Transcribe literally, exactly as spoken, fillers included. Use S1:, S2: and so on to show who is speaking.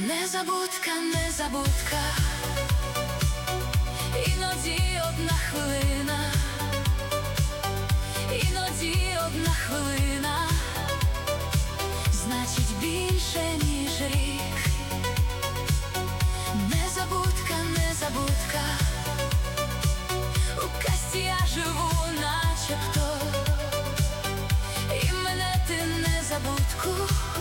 S1: Незабудка, незабудка, іноді одна хвилина, іноді одна хвилина значить більше, ніж рік. Незабудка, незабудка, у казці я живу начебто, і мене ти незабудку